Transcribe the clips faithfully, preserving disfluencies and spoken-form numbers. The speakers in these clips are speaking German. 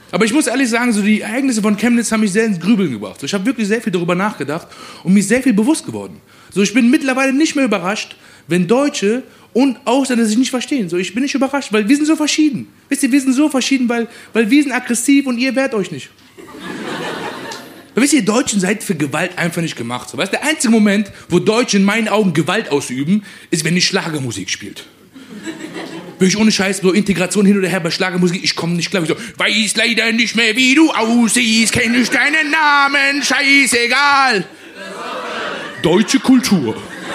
Aber ich muss ehrlich sagen, so die Ereignisse von Chemnitz haben mich sehr ins Grübeln gebracht. So, ich habe wirklich sehr viel darüber nachgedacht und mir sehr viel bewusst geworden. So, ich bin mittlerweile nicht mehr überrascht, wenn Deutsche und Ausländer sich nicht verstehen. So, ich bin nicht überrascht, weil wir sind so verschieden. Wisst ihr, wir sind so verschieden, weil, weil wir sind aggressiv und ihr wehrt euch nicht. Aber wisst ihr, ihr Deutschen seid für Gewalt einfach nicht gemacht. So, weißt, der einzige Moment, wo Deutsche in meinen Augen Gewalt ausüben, ist, wenn die Schlagermusik spielt. Wirklich ohne Scheiß, so Integration hin oder her bei Schlagermusik, ich komme nicht klar. Ich so, weiß leider nicht mehr, wie du aussiehst, kenn ich deinen Namen, scheißegal. Deutsche Kultur.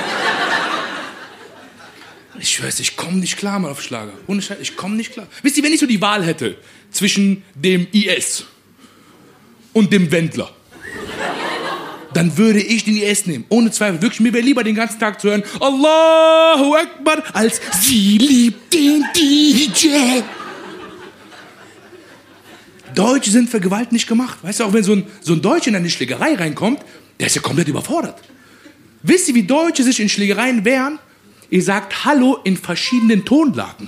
Ich weiß, ich komme nicht klar mal auf Schlager. Ohne Scheiß, ich komme nicht klar. Wisst ihr, wenn ich so die Wahl hätte zwischen dem I S und dem Wendler, dann würde ich den I S nehmen. Ohne Zweifel. Wirklich, mir wäre lieber den ganzen Tag zu hören, Allahu Akbar, als sie liebt den D J. Deutsche sind für Gewalt nicht gemacht. Weißt du, auch wenn so ein, so ein Deutscher in eine Schlägerei reinkommt, der ist ja komplett überfordert. Wisst ihr, wie Deutsche sich in Schlägereien wehren? Ihr sagt Hallo in verschiedenen Tonlagen.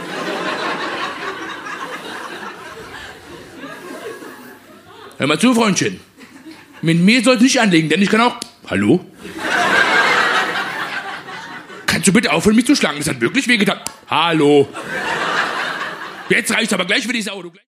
Hör mal zu, Freundchen. Mit mir sollst du nicht anlegen, denn ich kann auch... Hallo? Kannst du bitte aufhören, mich zu schlagen? Das hat wirklich wehgetan. Hallo? Jetzt reicht's aber gleich für die Sau.